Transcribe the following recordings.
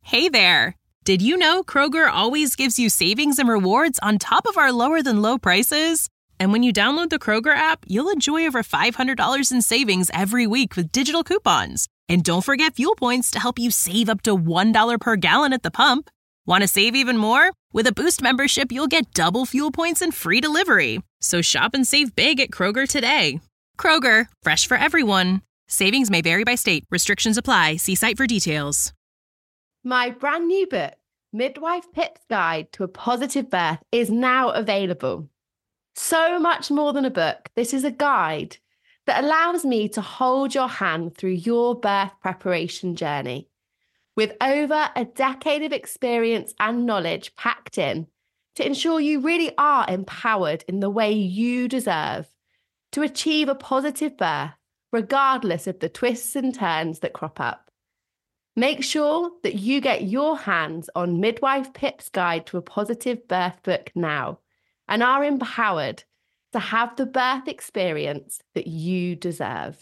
Hey there! Did you know Kroger always gives you savings and rewards on top of our lower-than-low prices? And when you download the Kroger app, you'll enjoy over $500 in savings every week with digital coupons. And don't forget fuel points to help you save up to $1 per gallon at the pump. Want to save even more? With a Boost membership, you'll get double fuel points and free delivery. So shop and save big at Kroger today. Kroger, fresh for everyone. Savings may vary by state. Restrictions apply. See site for details. My brand new book, Midwife Pip's Guide to a Positive Birth, is now available. So much more than a book, this is a guide that allows me to hold your hand through your birth preparation journey. With over a decade of experience and knowledge packed in to ensure you really are empowered in the way you deserve to achieve a positive birth, regardless of the twists and turns that crop up. Make sure that you get your hands on Midwife Pip's Guide to a Positive Birth book now and are empowered to have the birth experience that you deserve.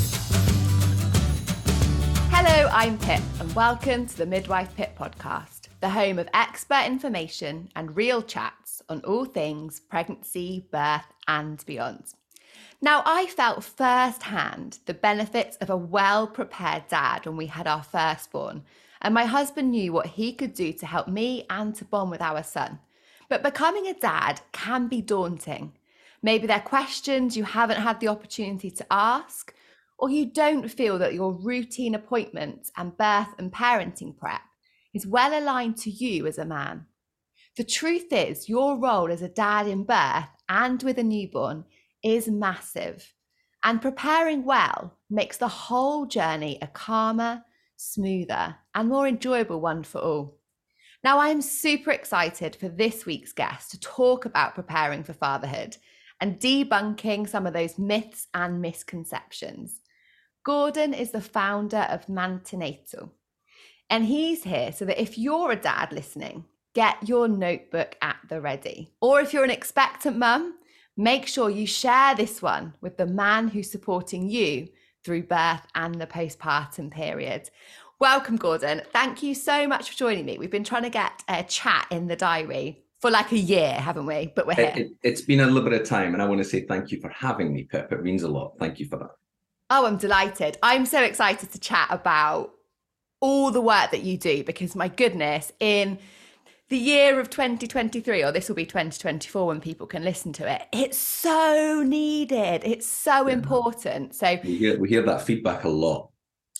Hello, I'm Pip, and welcome to the Midwife Pip podcast, the home of expert information and real chats on all things pregnancy, birth, and beyond. Now, I felt firsthand the benefits of a well-prepared dad when we had our firstborn, and my husband knew what he could do to help me and to bond with our son. But becoming a dad can be daunting. Maybe there are questions you haven't had the opportunity to ask, or you don't feel that your routine appointments and birth and parenting prep is well aligned to you as a man. The truth is, your role as a dad in birth and with a newborn is massive, and preparing well makes the whole journey a calmer, smoother, and more enjoyable one for all. Now, I am super excited for this week's guest to talk about preparing for fatherhood and debunking some of those myths and misconceptions. Gordon is the founder of Mantinatal, and he's here so that if you're a dad listening, get your notebook at the ready. Or if you're an expectant mum, make sure you share this one with the man who's supporting you through birth and the postpartum period. Welcome, Gordon. Thank you so much for joining me. We've been trying to get a chat in the diary for like a year, haven't we? But we're here. It's been a little bit of time, and I want to say thank you for having me, Pip. It means a lot. Thank you for that. Oh, I'm delighted. I'm so excited to chat about all the work that you do because, my goodness, in the year of 2023, or this will be 2024 when people can listen to it, it's so needed. It's so important. So we hear that feedback a lot.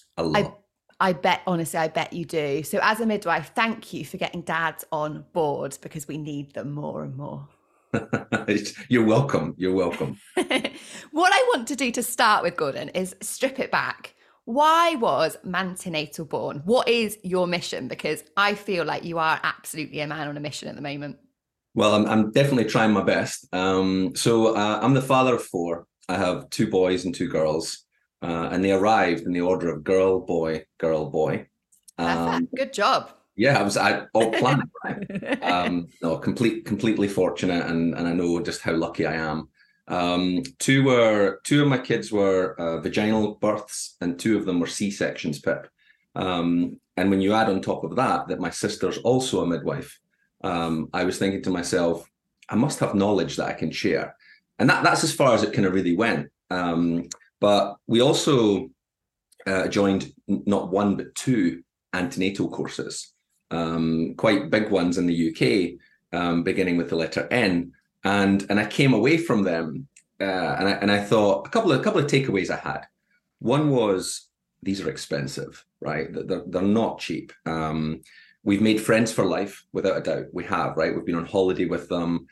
I bet, honestly, I bet you do. So as a midwife, thank you for getting dads on board because we need them more and more. You're welcome. You're welcome. What I want to do to start with, Gordon, is strip it back. Why was Mantinatal born? What is your mission? Because I feel like you are absolutely a man on a mission at the moment. Well, I'm definitely trying my best. I'm the father of four. I have two boys and two girls, and they arrived in the order of girl, boy, girl, boy. Good job. Yeah, I all planned, right? No, completely fortunate, and I know just how lucky I am. Two of my kids were vaginal births, and two of them were C-sections, Pip. And when you add on top of that my sister's also a midwife, I was thinking to myself, I must have knowledge that I can share. And that's as far as it kind of really went. But we also joined not one, but two antenatal courses, quite big ones in the UK, beginning with the letter N. And I came away from them, and I thought a couple of takeaways I had. One was these are expensive, right? They're not cheap. We've made friends for life, without a doubt. We have, right? We've been on holiday with them,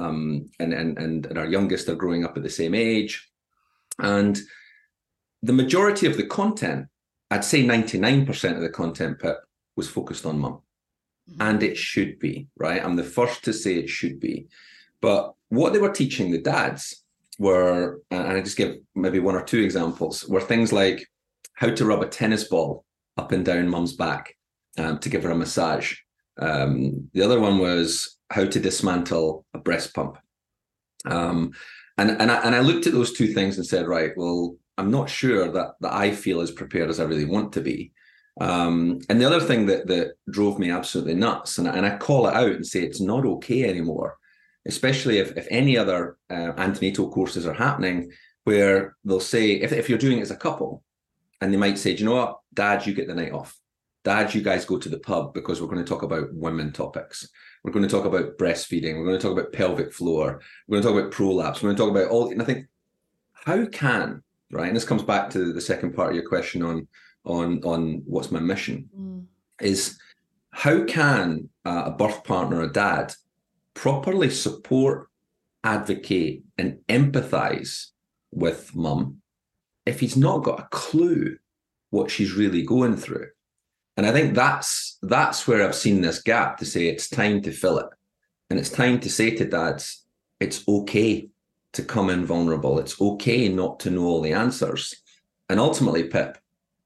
and our youngest are growing up at the same age. And the majority of the content, I'd say 99% of the content, Pip, was focused on mum. And it should be, right? I'm the first to say it should be. But what they were teaching the dads were, and I just give maybe one or two examples, were things like how to rub a tennis ball up and down mum's back to give her a massage. The other one was how to dismantle a breast pump. And I looked at those two things and said, right, well, I'm not sure that I feel as prepared as I really want to be. And the other thing that drove me absolutely nuts, and I call it out and say it's not okay anymore, especially if any other antenatal courses are happening, where they'll say, if you're doing it as a couple, and they might say, do you know what, Dad, you get the night off. Dad, you guys go to the pub because we're going to talk about women topics. We're going to talk about breastfeeding. We're going to talk about pelvic floor. We're going to talk about prolapse. We're going to talk about all. And I think, how can, right? And this comes back to the second part of your question on what's my mission, is how can a birth partner, a dad, properly support, advocate, and empathize with mum if he's not got a clue what she's really going through? And I think that's where I've seen this gap, to say it's time to fill it. And it's time to say to dads, it's okay to come in vulnerable. It's okay not to know all the answers. And ultimately, Pip,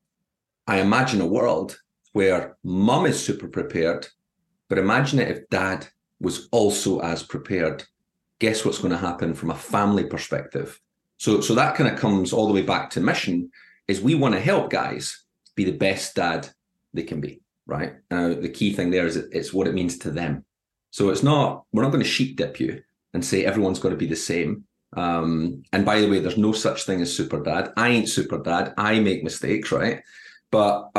I imagine a world where mum is super prepared, but imagine it if dad was also as prepared. Guess what's going to happen from a family perspective? So that kind of comes all the way back to mission, is we want to help guys be the best dad they can be, right? The key thing there is it's what it means to them. So we're not going to sheep dip you and say everyone's got to be the same. And by the way, there's no such thing as super dad. I ain't super dad. I make mistakes, right? But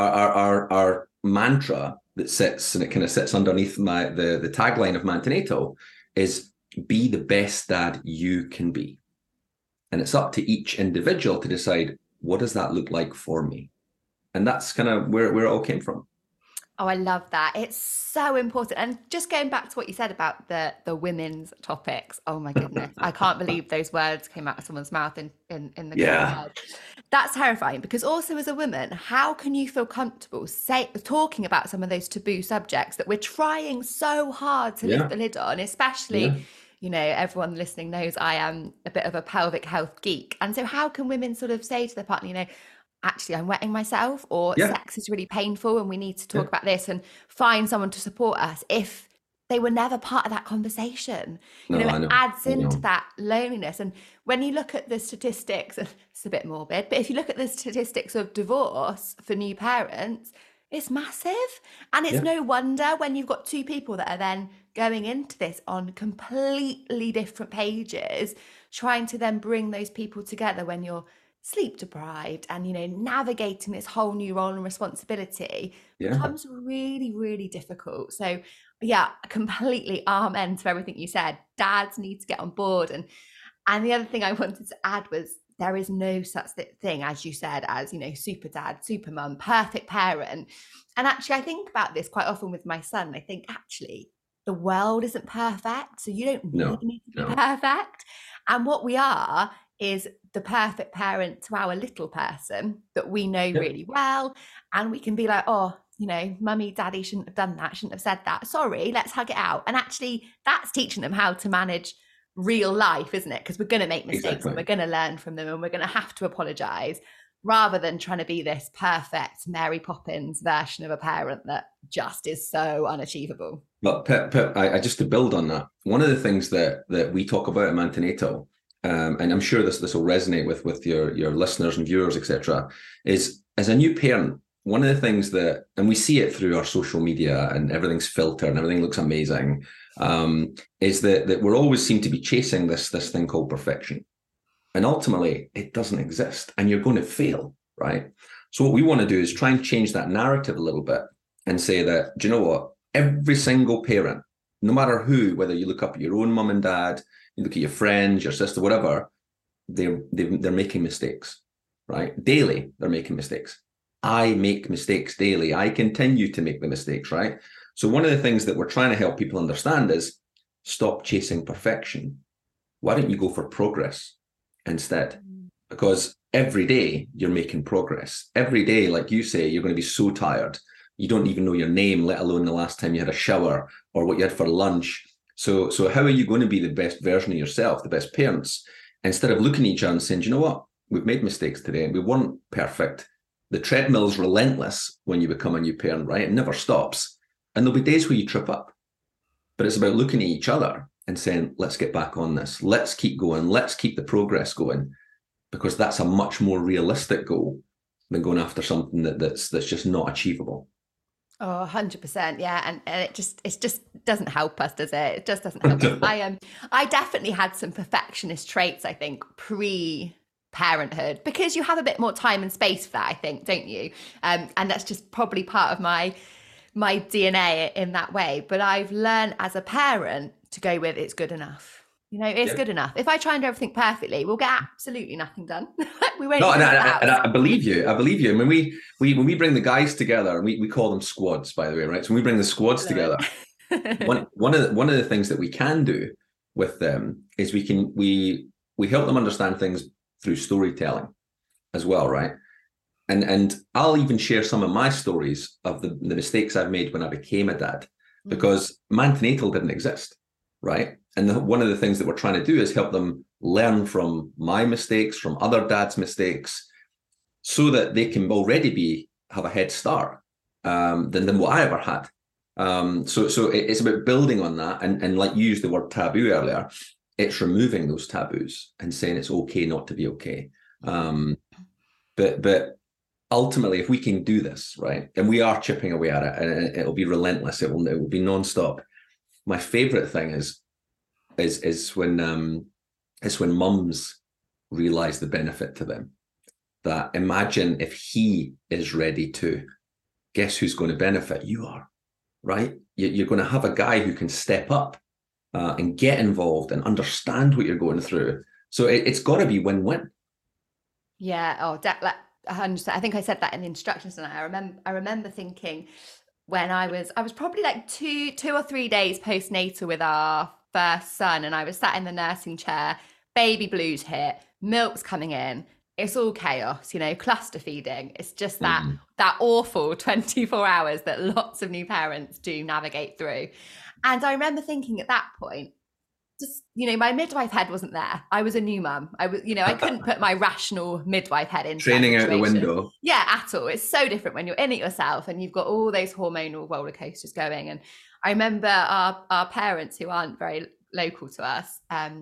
our mantra that sits, and it kind of sits underneath the tagline of Mantenato, is be the best dad you can be. And it's up to each individual to decide, what does that look like for me? And that's kind of where it all came from. Oh, I love that. It's so important. And just going back to what you said about the women's topics. Oh my goodness. I can't believe those words came out of someone's mouth in the word. That's terrifying, because also as a woman, how can you feel comfortable talking about some of those taboo subjects that we're trying so hard to lift the lid on, especially, you know, everyone listening knows I am a bit of a pelvic health geek. And so how can women sort of say to their partner, you know, actually I'm wetting myself, or sex is really painful and we need to talk about this, and find someone to support us, if they were never part of that conversation? It adds into that loneliness. And when you look at the statistics, it's a bit morbid, but if you look at the statistics of divorce for new parents, it's massive. And it's no wonder when you've got two people that are then going into this on completely different pages, trying to then bring those people together when you're sleep deprived and, you know, navigating this whole new role and responsibility becomes really, really difficult. So completely amen to everything you said. Dads need to get on board. And the other thing I wanted to add was, there is no such thing, as you said, as, you know, super dad, super mum, perfect parent. And actually, I think about this quite often with my son. I think, actually, the world isn't perfect, so you don't need to be perfect. And what we are is the perfect parent to our little person that we know really well. And we can be like, oh, you know, mummy, daddy shouldn't have done that, shouldn't have said that. Sorry, let's hug it out. And actually, that's teaching them how to manage real life, isn't it? Because we're going to make mistakes and we're going to learn from them, and we're going to have to apologize, rather than trying to be this perfect Mary Poppins version of a parent that just is so unachievable. But Pip, I just to build on that, one of the things that we talk about at Mantenato, and I'm sure this will resonate with your listeners and viewers, etc., is as a new parent, one of the things that, and we see it through our social media and everything's filtered and everything looks amazing, is that we're always seem to be chasing this thing called perfection. And ultimately, it doesn't exist, and you're going to fail, right? So what we want to do is try and change that narrative a little bit and say that, do you know what? Every single parent, no matter who, whether you look up at your own mum and dad, you look at your friends, your sister, whatever, they're making mistakes, right? Daily, they're making mistakes. I make mistakes daily. I continue to make the mistakes, right? So one of the things that we're trying to help people understand is stop chasing perfection. Why don't you go for progress instead? Because every day you're making progress. Every day, like you say, you're going to be so tired. You don't even know your name, let alone the last time you had a shower or what you had for lunch. So how are you going to be the best version of yourself, the best parents, instead of looking at each other and saying, do you know what? We've made mistakes today. We weren't perfect. The treadmill's relentless when you become a new parent, right? It never stops. And there'll be days where you trip up. But it's about looking at each other and saying, let's get back on this. Let's keep going. Let's keep the progress going, because that's a much more realistic goal than going after something that's just not achievable. Oh, 100%. Yeah. And it just doesn't help us, does it? It just doesn't help us. I definitely had some perfectionist traits, I think, pre-parenthood, because you have a bit more time and space for that, I think, don't you? And that's just probably part of my DNA in that way. But I've learned as a parent to go with it's good enough. It's good enough. If I try and do everything perfectly, we'll get absolutely nothing done. We won't. No, and I believe you. I believe you. And when we bring the guys together, and we call them squads, by the way, right? So when we bring the squads together, one of the things that we can do with them is we help them understand things through storytelling as well, right? And I'll even share some of my stories of the mistakes I've made when I became a dad, because Mantenatal didn't exist, right? And one of the things that we're trying to do is help them learn from my mistakes, from other dads' mistakes, so that they can already have a head start than what I ever had. So it's about building on that, and like you used the word taboo earlier, it's removing those taboos and saying it's okay not to be okay. But ultimately, if we can do this, right, and we are chipping away at it, and it'll be relentless, it will be nonstop. My favorite thing is when mums realize the benefit to them. That imagine if he is ready to, guess who's going to benefit? You are, right? You're going to have a guy who can step up and get involved and understand what you're going through. So it's got to be win-win. Yeah. Oh, 100%. I think I said that in the instructions, and I remember thinking when I was probably like two or 3 days postnatal with our first son, and I was sat in the nursing chair, baby blues hit, milk's coming in, it's all chaos, cluster feeding. It's just that awful 24 hours that lots of new parents do navigate through. And I remember thinking at that point, just, my midwife head wasn't there. I was a new mum. I was, I couldn't put my rational midwife head in. Training out the window. Yeah, at all. It's so different when you're in it yourself and you've got all those hormonal roller coasters going. And I remember our parents, who aren't very local to us,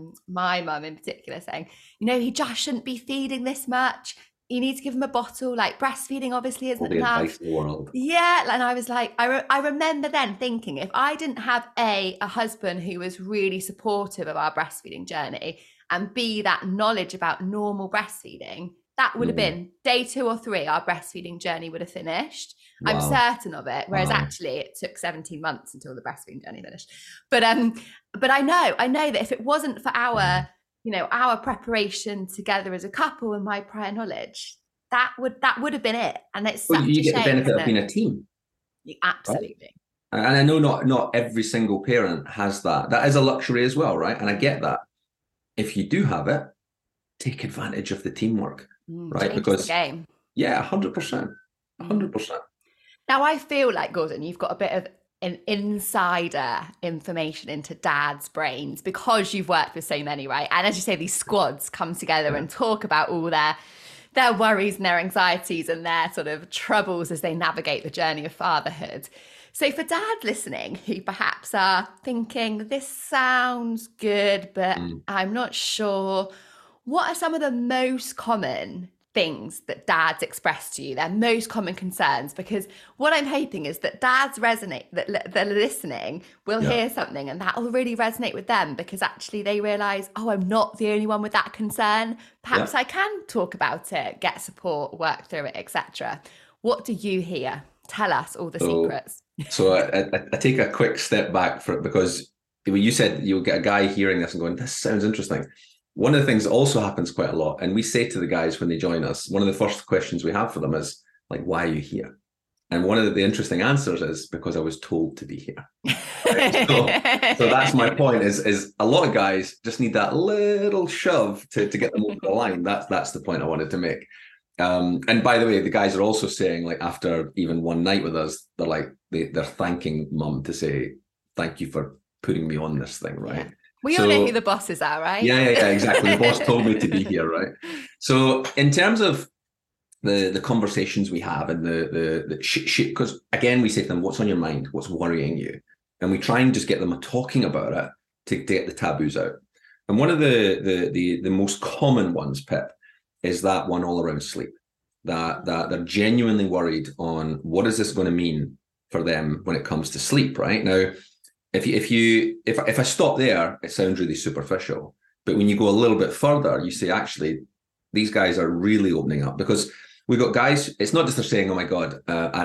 my mum in particular, saying, he just shouldn't be feeding this much. You need to give him a bottle. Like, breastfeeding obviously isn't enough. In the world. Yeah, and I was like, I remember then thinking, if I didn't have a husband who was really supportive of our breastfeeding journey, and B, that knowledge about normal breastfeeding, that would have been day 2 or 3, our breastfeeding journey would have finished. Wow. I'm certain of it. Whereas actually it took 17 months until the breastfeeding journey finished. But I know that if it wasn't for our preparation together as a couple and my prior knowledge, that would have been it. And it's such you a get shame, the benefit of being a team. Absolutely. Right? And I know not every single parent has that. That is a luxury as well, right? And I get that. If you do have it, take advantage of the teamwork, right? Because the game. Yeah, 100%. 100%. Now I feel like, Gordon, you've got a bit of an insider information into dads' brains because you've worked with so many, right? And as you say, these squads come together and talk about all their worries and their anxieties and their sort of troubles as they navigate the journey of fatherhood. So for dads listening who perhaps are thinking, this sounds good, but I'm not sure, what are some of the most common things that dads express to you, their most common concerns? Because what I'm hoping is that dads resonate, that they're listening, will hear something and that will really resonate with them, because actually they realise, I'm not the only one with that concern. Perhaps I can talk about it, get support, work through it, etc. What do you hear? Tell us all the secrets. So I take a quick step back for it, because when you said you'll get a guy hearing this and going, this sounds interesting. One of the things that also happens quite a lot, and we say to the guys when they join us, one of the first questions we have for them is like, why are you here? And one of the interesting answers is, because I was told to be here. Right? So that's my point, is a lot of guys just need that little shove to get them over the line. That's the point I wanted to make. And by the way, the guys are also saying, like, after even one night with us, they're like, they're thanking mum to say, thank you for putting me on this thing, right? Yeah. We all know who the bosses are, right? Yeah, exactly. The boss told me to be here, right? So in terms of the conversations we have and the shit, because again, we say to them, what's on your mind? What's worrying you? And we try and just get them talking about it to get the taboos out. And one of the most common ones, Pip, is that one all around sleep. that they're genuinely worried on what is this going to mean for them when it comes to sleep, right? Now, if I stop there, it sounds really superficial. But when you go a little bit further, you say, actually, these guys are really opening up, because we've got guys, it's not just they're saying, oh my God,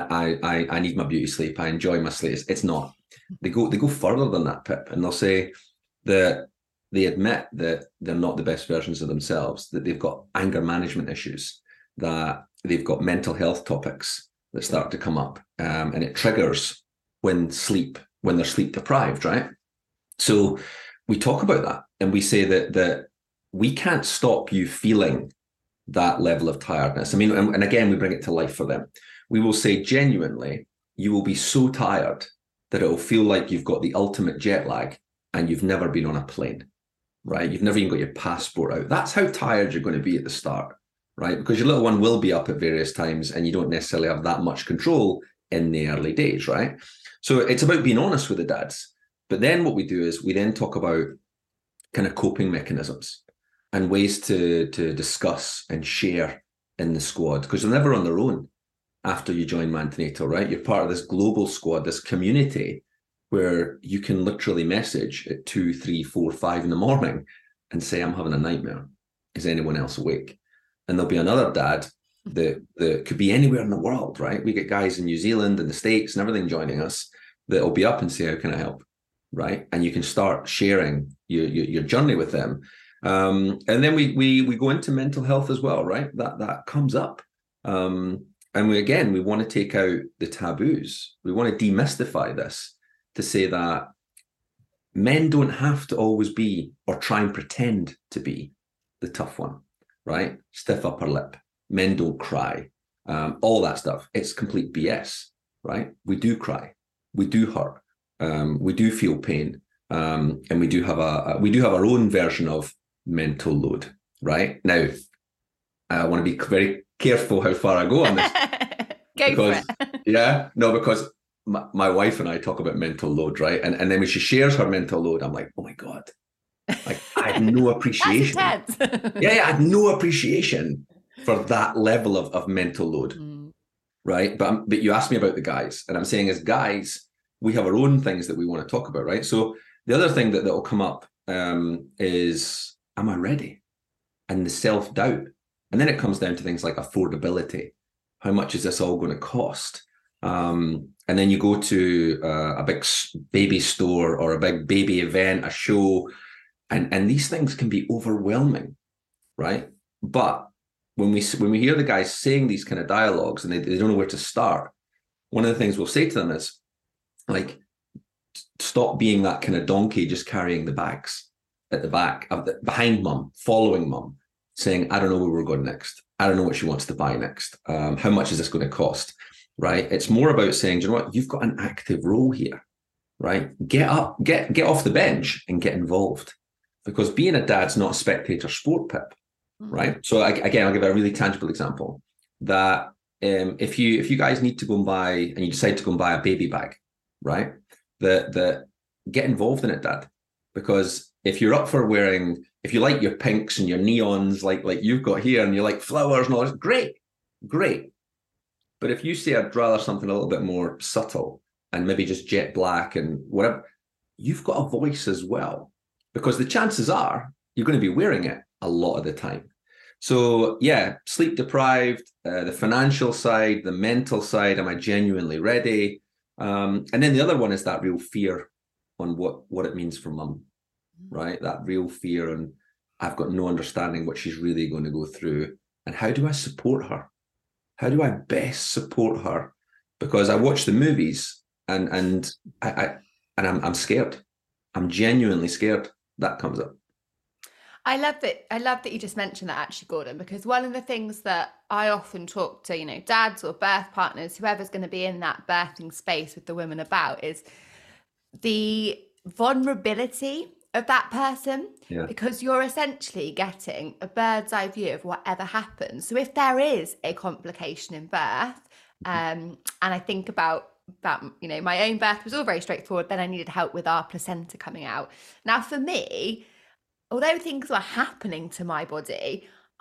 I need my beauty sleep, I enjoy my sleep. It's not. They go further than that, Pip, and they'll say that they admit that they're not the best versions of themselves, that they've got anger management issues, that they've got mental health topics that start to come up, and it triggers when they're sleep deprived, right? So we talk about that, and we say that we can't stop you feeling that level of tiredness. I mean, and again, we bring it to life for them. We will say, genuinely, you will be so tired that it will feel like you've got the ultimate jet lag and you've never been on a plane, right? You've never even got your passport out. That's how tired you're going to be at the start, right? Because your little one will be up at various times and you don't necessarily have that much control in the early days, right? So it's about being honest with the dads. But then what we do is we then talk about kind of coping mechanisms and ways to discuss and share in the squad, because they're never on their own after you join Mantenato, right? You're part of this global squad, this community where you can literally message at 2, 3, 4, 5 in the morning and say, I'm having a nightmare. Is anyone else awake? And there'll be another dad that could be anywhere in the world, right? We get guys in New Zealand and the States and everything joining us that'll be up and say, how can I help? Right? And you can start sharing your journey with them. And then we go into mental health as well, right? That comes up. And we want to take out the taboos. We want to demystify this to say that men don't have to always be or try and pretend to be the tough one, right? Stiff upper lip. Men don't cry. All that stuff. It's complete BS, right? We do cry. We do hurt. We do feel pain. And we do have our own version of mental load, right? Now, I want to be very careful how far I go on this. For it. Because my wife and I talk about mental load, right? And then when she shares her mental load, I'm like, oh my God, like I had no appreciation. That's intense. I had no appreciation for that level of mental load, right? But you asked me about the guys, and I'm saying as guys, we have our own things that we want to talk about, right? So the other thing that will come up is, am I ready? And the self-doubt. And then it comes down to things like affordability. How much is this all going to cost? And then you go to a big baby store or a big baby event, a show, and these things can be overwhelming, right? But when we hear the guys saying these kind of dialogues and they don't know where to start, one of the things we'll say to them is, like, stop being that kind of donkey just carrying the bags at the back of behind mum, following mum, saying, I don't know where we're going next. I don't know what she wants to buy next. How much is this going to cost? Right? It's more about saying, do you know what? You've got an active role here, right? Get up, get off the bench and get involved, because being a dad's not a spectator sport, Pip, right? So again, I'll give a really tangible example that if you guys need to go and buy, and you decide to go and buy a baby bag, right? That get involved in it, Dad, because if you're up for wearing, if you like your pinks and your neons like you've got here, and you like flowers and all this, great. But if you say I'd rather something a little bit more subtle and maybe just jet black and whatever, you've got a voice as well, because the chances are you're going to be wearing it a lot of the time. So yeah, sleep deprived, the financial side, the mental side, am I genuinely ready? And then the other one is that real fear on what it means for mum, right? That real fear, and I've got no understanding what she's really going to go through, and how do I support her? How do I best support her? Because I watch the movies and I'm scared. I'm genuinely scared. That comes up. I love that you just mentioned that, actually, Gordon, because one of the things that I often talk to, dads or birth partners, whoever's going to be in that birthing space with the women about, is the vulnerability of that person, because you're essentially getting a bird's eye view of whatever happens. So if there is a complication in birth, and I think about my own birth was all very straightforward, then I needed help with our placenta coming out. Now, for me, although things were happening to my body,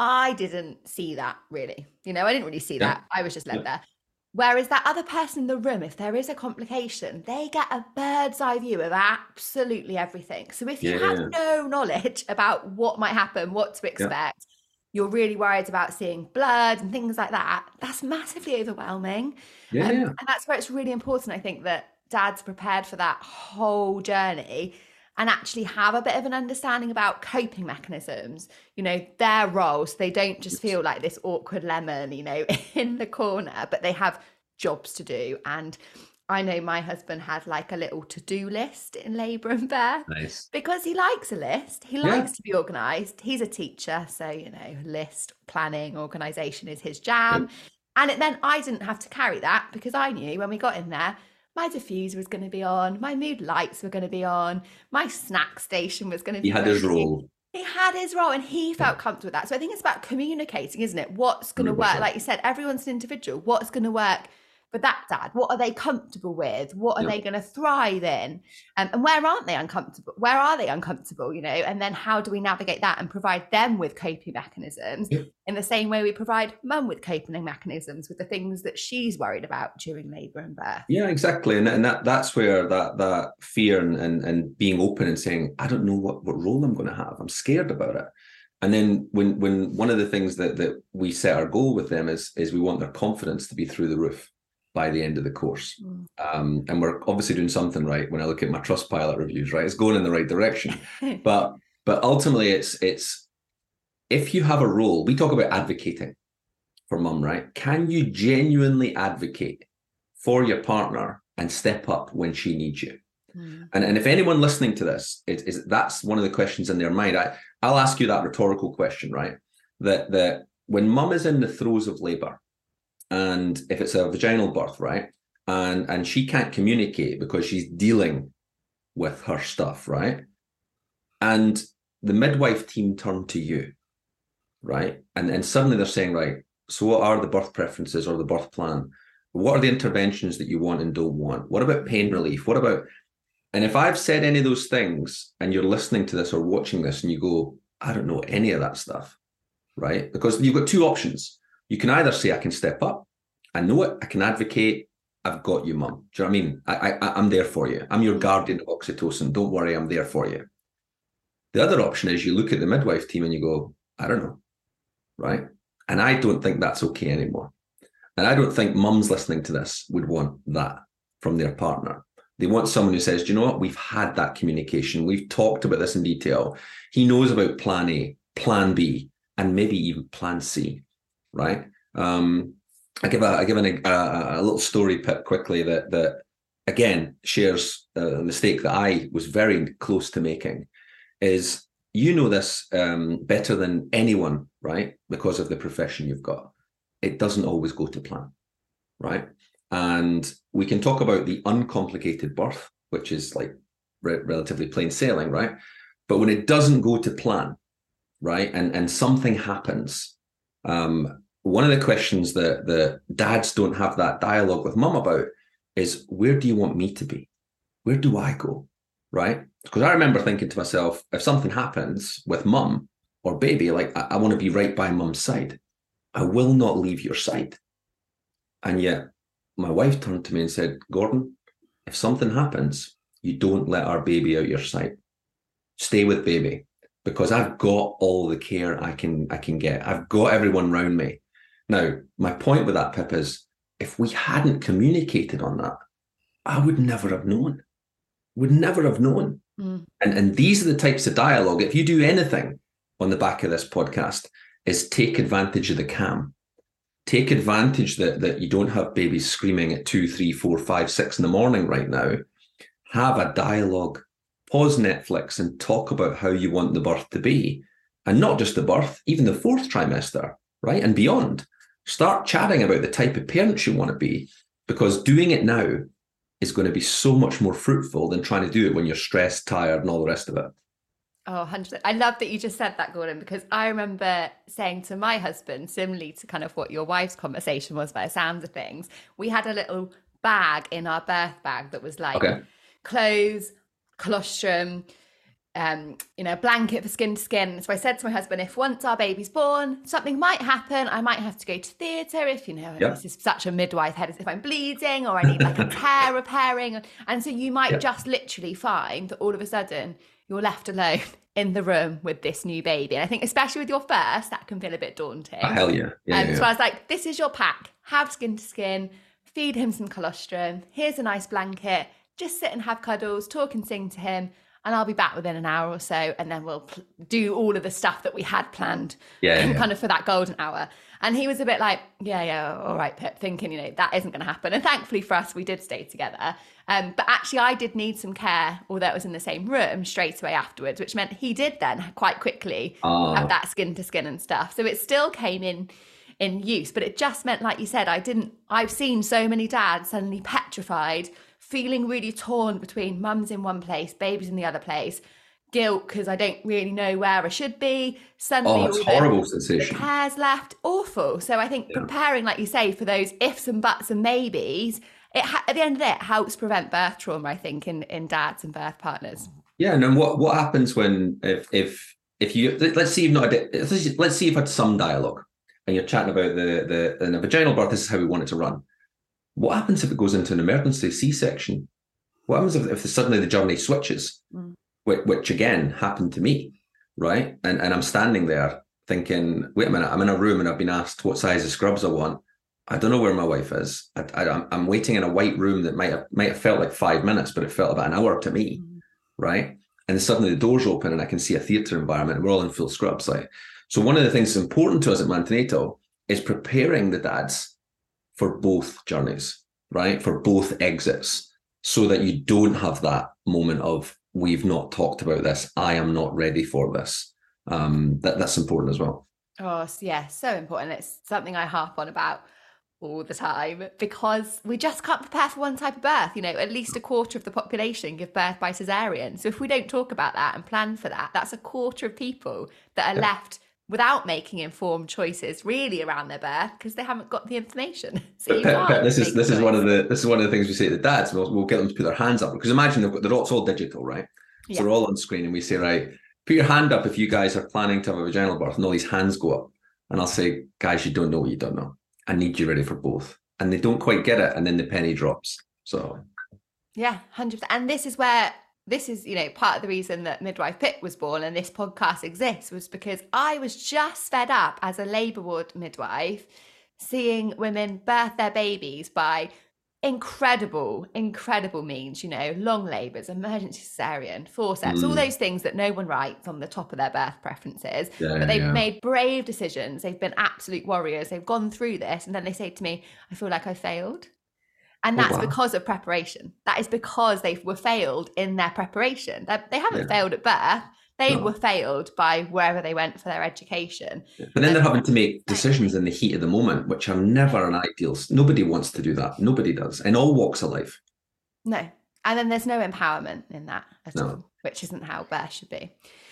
I didn't see that really. I didn't really see that. I was just left there. Whereas that other person in the room, if there is a complication, they get a bird's eye view of absolutely everything. So if you have no knowledge about what might happen, what to expect, you're really worried about seeing blood and things like that, that's massively overwhelming. And that's where it's really important, I think, that dads prepared for that whole journey and actually have a bit of an understanding about coping mechanisms, their role, so they don't just feel like this awkward lemon, in the corner, but they have jobs to do. And I know my husband had like a little to-do list in labour and birth. Nice. Because he likes a list. He likes to be organised. He's a teacher, so, list, planning, organisation is his jam. And then I didn't have to carry that because I knew when we got in there, my diffuser was going to be on, my mood lights were going to be on, my snack station was going to be He had his role. He had his role and he felt comfortable with that. So I think it's about communicating, isn't it? What's going to work? Like you said, everyone's an individual. What's going to work for that dad? What are they comfortable with? What are they going to thrive in? And where aren't they uncomfortable? Where are they uncomfortable, And then how do we navigate that and provide them with coping mechanisms in the same way we provide mum with coping mechanisms with the things that she's worried about during labour and birth? Yeah, exactly. And that's where that fear and being open and saying, I don't know what role I'm going to have. I'm scared about it. And then when one of the things that we set our goal with them is we want their confidence to be through the roof by the end of the course. And we're obviously doing something right when I look at my Trustpilot reviews, right? It's going in the right direction. But ultimately it's if you have a role, we talk about advocating for mum, right? Can you genuinely advocate for your partner and step up when she needs you? And if anyone listening to this, that's one of the questions in their mind. I'll ask you that rhetorical question, right? That when mum is in the throes of labor, and if it's a vaginal birth, right? And she can't communicate because she's dealing with her stuff, right? And the midwife team turn to you, right? And suddenly they're saying, right, so what are the birth preferences or the birth plan? What are the interventions that you want and don't want? What about pain relief? What about... And if I've said any of those things and you're listening to this or watching this and you go, I don't know any of that stuff, right? Because you've got two options. You can either say, I can step up, I know it, I can advocate, I've got you, mum. Do you know what I mean? I'm there for you. I'm your guardian of oxytocin. Don't worry, I'm there for you. The other option is you look at the midwife team and you go, I don't know, right? And I don't think that's okay anymore. And I don't think mums listening to this would want that from their partner. They want someone who says, do you know what? We've had that communication. We've talked about this in detail. He knows about plan A, plan B, and maybe even plan C. Right. I give a little story, Pip, quickly that again shares a mistake that I was very close to making. Is this better than anyone, right? Because of the profession you've got. It doesn't always go to plan, right? And we can talk about the uncomplicated birth, which is like relatively plain sailing, right? But when it doesn't go to plan, right, and something happens, one of the questions that the dads don't have that dialogue with mum about is, where do you want me to be? Where do I go? Right? Because I remember thinking to myself, if something happens with mum or baby, like I want to be right by mum's side. I will not leave your side. And yet my wife turned to me and said, Gordon, if something happens, you don't let our baby out your sight. Stay with baby, because I've got all the care I can get. I've got everyone around me. Now, my point with that, Pip, is if we hadn't communicated on that, I would never have known. Would never have known. And these are the types of dialogue. If you do anything on the back of this podcast, is take advantage of the cam. Take advantage that you don't have babies screaming at 2, 3, 4, 5, 6 in the morning right now. Have a dialogue. Pause Netflix and talk about how you want the birth to be. And not just the birth, even the 4th trimester, right? And beyond. Start chatting about the type of parents you want to be, because doing it now is going to be so much more fruitful than trying to do it when you're stressed, tired, and all the rest of it. Oh, 100%. I love that you just said that, Gordon, because I remember saying to my husband, similarly to kind of what your wife's conversation was by the sounds of things, we had a little bag in our birth bag that was like clothes, colostrum, a blanket for skin to skin. So I said to my husband, if once our baby's born, something might happen. I might have to go to theatre if, this is such a midwife head, as if I'm bleeding or I need like a tear repairing. And so you might just literally find that all of a sudden you're left alone in the room with this new baby. And I think especially with your first, that can feel a bit daunting. Oh, hell yeah. So I was like, this is your pack. Have skin to skin, feed him some colostrum. Here's a nice blanket. Just sit and have cuddles, talk and sing to him. And I'll be back within an hour or so. And then we'll do all of the stuff that we had planned kind of for that golden hour. And he was a bit like, all right, Pip, thinking, that isn't going to happen. And thankfully for us, we did stay together. But actually, I did need some care, although it was in the same room straight away afterwards, which meant he did then quite quickly have that skin to skin and stuff. So it still came in use, but it just meant, like you said, I've seen so many dads suddenly petrified, feeling really torn between mum's in one place, baby's in the other place, guilt because I don't really know where I should be. Suddenly, it's horrible sensation. Care's left, awful. So I think preparing, like you say, for those ifs and buts and maybes, at the end of it, helps prevent birth trauma, I think, in dads and birth partners. Yeah, and then what happens when if you let's say you've had some dialogue and you're chatting about the vaginal birth, this is how we want it to run. What happens if it goes into an emergency C-section? What happens if suddenly the journey switches, which again happened to me, right? And I'm standing there thinking, wait a minute, I'm in a room and I've been asked what size of scrubs I want. I don't know where my wife is. I'm waiting in a white room that might have felt like 5 minutes, but it felt about an hour to me, right? And suddenly the doors open and I can see a theatre environment and we're all in full scrubs. So one of the things that's important to us at Mantenato is preparing the dads for both journeys, right? For both exits, so that you don't have that moment of, we've not talked about this, I am not ready for this. That's important as well. Oh, yeah, so important. It's something I harp on about all the time, because we just can't prepare for one type of birth. At least a quarter of the population give birth by cesarean. So if we don't talk about that and plan for that, that's a quarter of people that are left without making informed choices really around their birth because they haven't got the information. So this is one of the things we say to the dads. We'll get them to put their hands up, because imagine it's all digital, right? So they're all on screen, and we say, right, put your hand up if you guys are planning to have a vaginal birth, and all these hands go up. And I'll say, guys, you don't know what you don't know. I need you ready for both. And they don't quite get it, and then the penny drops. So yeah, 100%. And this is part of the reason that Midwife Pip was born and this podcast exists, was because I was just fed up as a labour ward midwife seeing women birth their babies by incredible means, long labours, emergency cesarean, forceps, all those things that no one writes on the top of their birth preferences. But they've made brave decisions. They've been absolute warriors. They've gone through this. And then they say to me, I feel like I failed. And that's because of preparation. That is because they were failed in their preparation. They haven't failed at birth. They were failed by wherever they went for their education. But then they're having to make decisions in the heat of the moment, which are never an ideal. Nobody wants to do that. Nobody does. In all walks of life. No. And then there's no empowerment in that at all, which isn't how birth should be.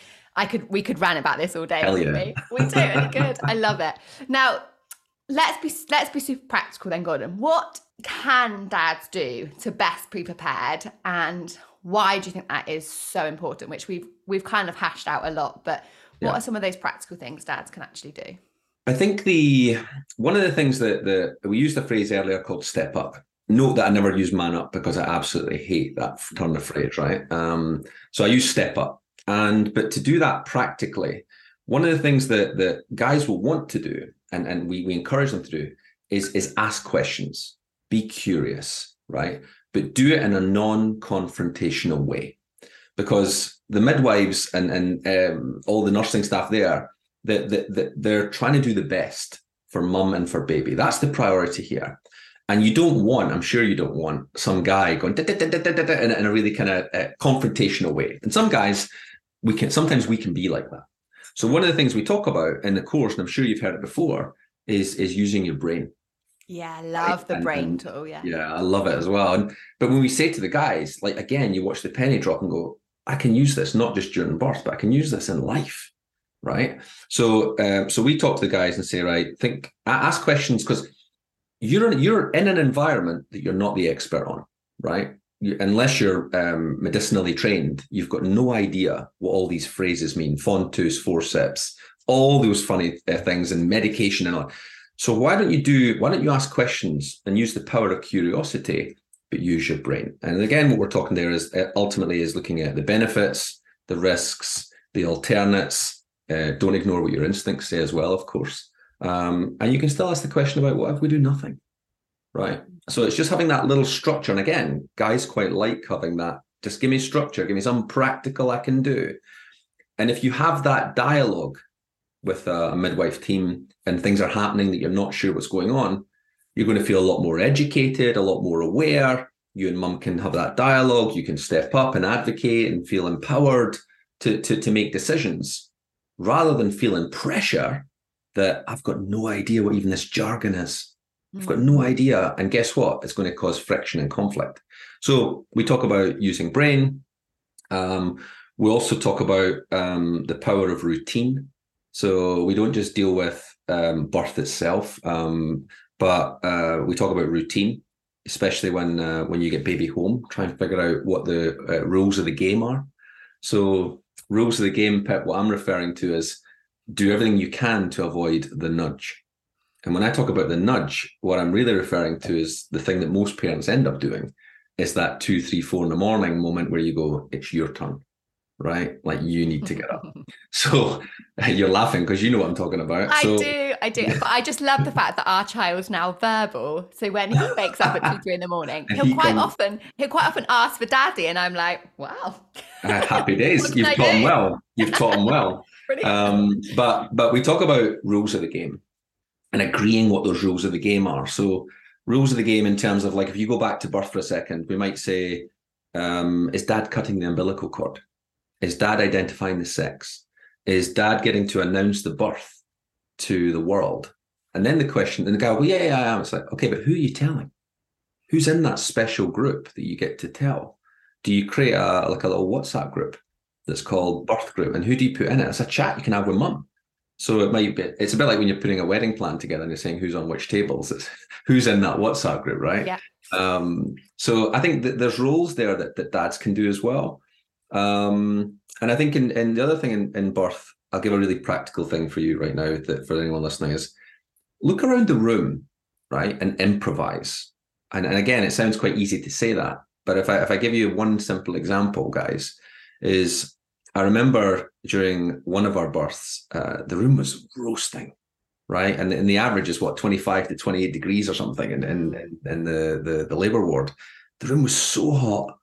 We could rant about this all day. Hell yeah. We totally could. I love it. Now, let's be super practical then, Gordon. What can dads do to best be prepared, and why do you think that is so important? Which we've kind of hashed out a lot, but what are some of those practical things dads can actually do? I think one of the things that we used the phrase earlier called step up. Note that I never use man up, because I absolutely hate that turn of phrase, right? So I use step up, but to do that practically, one of the things that guys will want to do, and we encourage them to do, is ask questions. Be curious, right? But do it in a non-confrontational way, because the midwives and all the nursing staff there, they're trying to do the best for mum and for baby. That's the priority here. And I'm sure you don't want some guy going in a really kind of confrontational way. And some guys, sometimes we can be like that. So one of the things we talk about in the course, and I'm sure you've heard it before, is using your brain. Yeah, I love the brain tool. Yeah, I love it as well. But when we say to the guys, like, again, you watch the penny drop and go, I can use this not just during birth, but I can use this in life, right? So we talk to the guys and say, right, ask questions, because you're in an environment that you're not the expert on, right? unless you're medicinally trained, you've got no idea what all these phrases mean. Fontus, forceps, all those funny things, and medication and all. So why don't you ask questions and use the power of curiosity, but use your brain? And again, what we're talking there is ultimately is looking at the benefits, the risks, the alternates. Don't ignore what your instincts say as well, of course. And you can still ask the question about what if we do nothing, right? So it's just having that little structure. And again, guys quite like having that. Just give me structure, give me something practical I can do. And if you have that dialogue with a midwife team and things are happening that you're not sure what's going on, you're going to feel a lot more educated, a lot more aware. You and mum can have that dialogue. You can step up and advocate and feel empowered to make decisions, rather than feeling pressure that I've got no idea what even this jargon is. I've got no idea. And guess what? It's going to cause friction and conflict. So we talk about using brain. We also talk about the power of routine. So we don't just deal with birth itself, but we talk about routine, especially when you get baby home. Try and figure out what the rules of the game are. So rules of the game, Pip, what I'm referring to is do everything you can to avoid the nudge. And when I talk about the nudge, what I'm really referring to is the thing that most parents end up doing is that 2, 3, 4 in the morning moment where you go, it's your turn, right? Like you need to get up. So you're laughing because you know what I'm talking about. I do. But I just love the fact that our child's now verbal. So when he wakes up at 2, 3 in the morning, he'll quite often ask for daddy. And I'm like, wow. Happy days. You've taught him well. You've taught him well. But we talk about rules of the game and agreeing what those rules of the game are. So rules of the game in terms of, like, if you go back to birth for a second, we might say, is dad cutting the umbilical cord? Is dad identifying the sex? Is dad getting to announce the birth to the world? And then the question, and the guy, well, yeah, I am. It's like, okay, but who are you telling? Who's in that special group that you get to tell? Do you create a little WhatsApp group that's called birth group? And who do you put in it? It's a chat you can have with mum. So it's a bit like when you're putting a wedding plan together and you're saying who's on which tables. It's who's in that WhatsApp group, right? Yeah. So I think that there's roles there that dads can do as well. And I think in the other thing in birth, I'll give a really practical thing for you right now that for anyone listening is look around the room, right, and improvise. And again, it sounds quite easy to say that, but if I give you one simple example, guys, is I remember during one of our births, the room was roasting, right? And the average is 25 to 28 degrees or something in the labor ward. The room was so hot.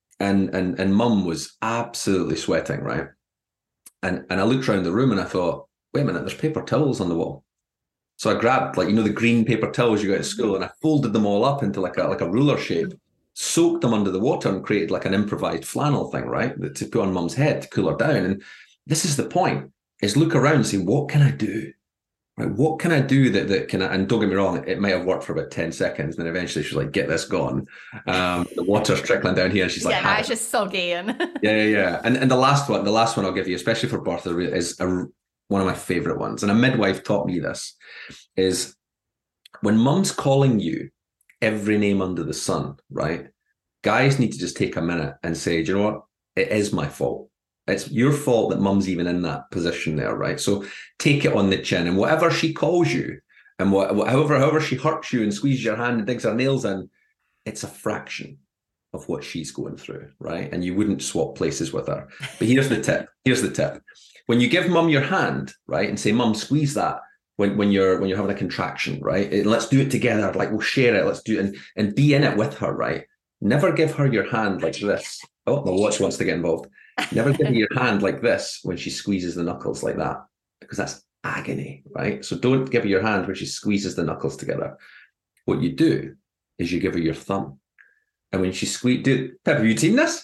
And mum was absolutely sweating, right? And I looked around the room and I thought, wait a minute, there's paper towels on the wall. So I grabbed, the green paper towels you got at school, and I folded them all up into like a ruler shape, soaked them under the water and created like an improvised flannel thing, right? To put on mum's head to cool her down. And this is the point, is look around and say, what can I do? Right? What can I do that can, and don't get me wrong, it might have worked for about 10 seconds. Then eventually she's like, get this gone. The water's trickling down here. And she's like, yeah, it's just soggy. And yeah. And the last one I'll give you, especially for birth, is one of my favorite ones. And a midwife taught me this, is when mum's calling you every name under the sun, right? Guys need to just take a minute and say, do you know what? It is my fault. It's your fault that mum's even in that position there, right? So take it on the chin, and whatever she calls you, and however she hurts you and squeezes your hand and digs her nails in, it's a fraction of what she's going through, right? And you wouldn't swap places with her. But here's the tip. When you give mum your hand, right, and say, mum, squeeze that when you're having a contraction, right? And let's do it together. Like, we'll share it. Let's do it and be in it with her, right? Never give her your hand like this. Oh, the watch wants to get involved. Never give her your hand like this when she squeezes the knuckles like that, because that's agony, right? So don't give her your hand when she squeezes the knuckles together. What you do is you give her your thumb. And when she squeezes, Pep, have you seen this?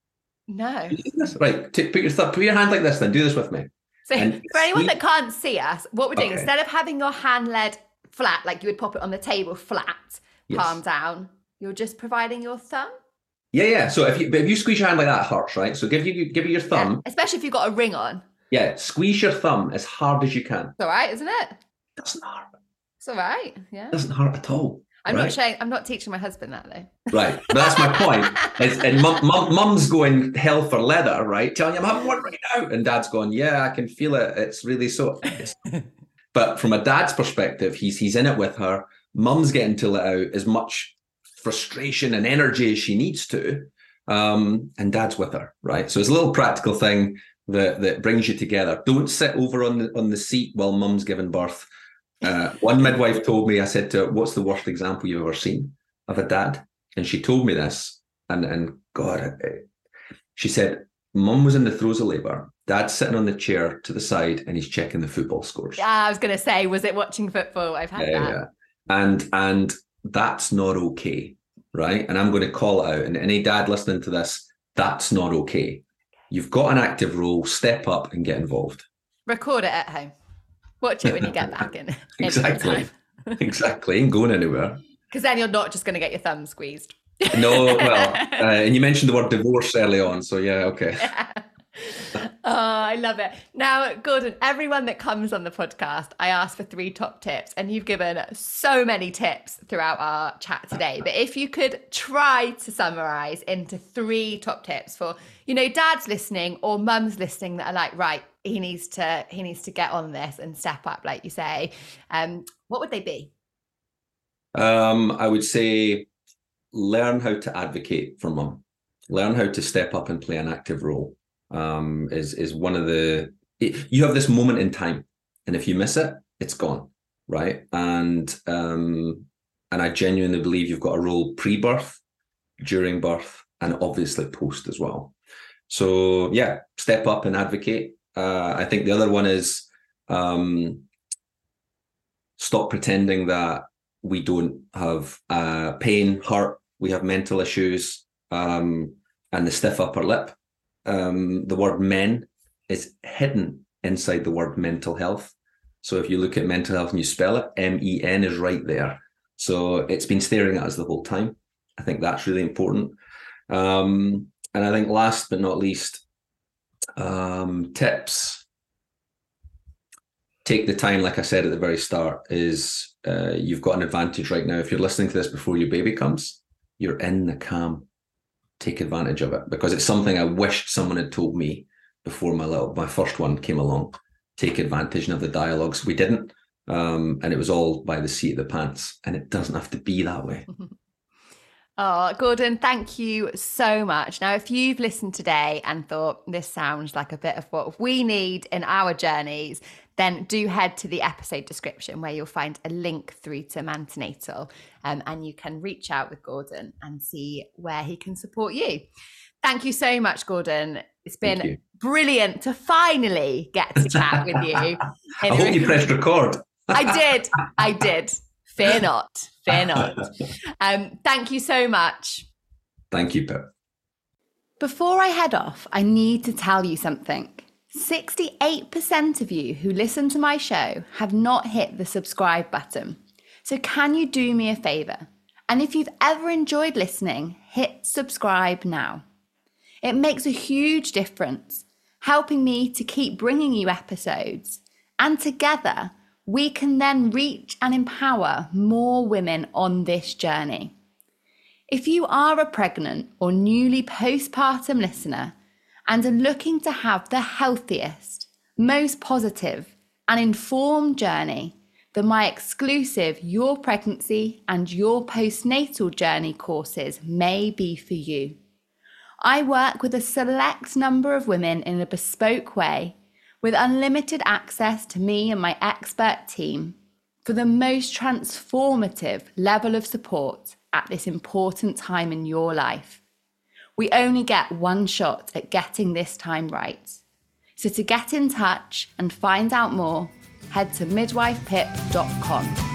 No. This? Right, put your hand like this, then do this with me. So for anyone that can't see us, what we're doing, instead of having your hand laid flat, like you would pop it on the table flat, palm down, you're just providing your thumb? Yeah. So if you squeeze your hand like that, it hurts, right? So give you your thumb. Yeah, especially if you've got a ring on. Yeah, squeeze your thumb as hard as you can. It's all right, isn't it? It doesn't hurt. It's all right, yeah. It doesn't hurt at all. I'm not teaching my husband that though. Right, but that's my point. And mum's going hell for leather, right? Telling him, I'm having one right now. And dad's going, yeah, I can feel it. It's really so. But from a dad's perspective, he's in it with her. Mum's getting to let out as much frustration and energy as she needs to. And dad's with her, right? So it's a little practical thing that brings you together. Don't sit over on the seat while mum's giving birth. One midwife told me, I said to her, what's the worst example you've ever seen of a dad? And she told me this, and God, she said, mum was in the throes of labour, dad's sitting on the chair to the side and he's checking the football scores. Yeah, I was going to say, was it watching football? I've had that. Yeah. And that's not okay, right? And I'm going to call it out. And any dad listening to this, that's not okay. You've got an active role, step up and get involved. Record it at home. Watch it when you get back in. Exactly. Exactly. Ain't going anywhere. Because then you're not just going to get your thumb squeezed. No, well, and you mentioned the word divorce early on. So yeah, okay. Yeah. Oh, I love it. Now, Gordon, everyone that comes on the podcast, I ask for 3 top tips, and you've given so many tips throughout our chat today. But if you could try to summarize into 3 top tips for, dads listening or mums listening that are like, right, he needs to get on this and step up, like you say, what would they be? I would say learn how to advocate for mum. Learn how to step up and play an active role. Is one of you have this moment in time, and if you miss it, it's gone, right? And I genuinely believe you've got a role pre-birth, during birth, and obviously post as well. So yeah, step up and advocate. I think the other one is stop pretending that we don't have pain, hurt, we have mental issues, and the stiff upper lip. The word men is hidden inside the word mental health. So if you look at mental health and you spell it, MEN is right there. So it's been staring at us the whole time. I think that's really important. And I think last but not least, tips. Take the time, like I said at the very start, is you've got an advantage right now. If you're listening to this before your baby comes, you're in the cam. Take advantage of it, because it's something I wished someone had told me before my first one came along. Take advantage of the dialogues. We didn't, and it was all by the seat of the pants, and it doesn't have to be that way. Oh, Gordon, thank you so much. Now, if you've listened today and thought this sounds like a bit of what we need in our journeys, then do head to the episode description where you'll find a link through to Mantenatal, and you can reach out with Gordon and see where he can support you. Thank you so much, Gordon. It's been brilliant to finally get to chat with you. I hope you pressed record. I did. Fear not. Thank you so much. Thank you, Pip. Before I head off, I need to tell you something. 68% of you who listen to my show have not hit the subscribe button. So can you do me a favour? And if you've ever enjoyed listening, hit subscribe now. It makes a huge difference, helping me to keep bringing you episodes. And together, we can then reach and empower more women on this journey. If you are a pregnant or newly postpartum listener and are looking to have the healthiest, most positive and informed journey, then my exclusive Your Pregnancy and Your Postnatal Journey courses may be for you. I work with a select number of women in a bespoke way, with unlimited access to me and my expert team for the most transformative level of support at this important time in your life. We only get one shot at getting this time right. So to get in touch and find out more, head to midwifepip.com.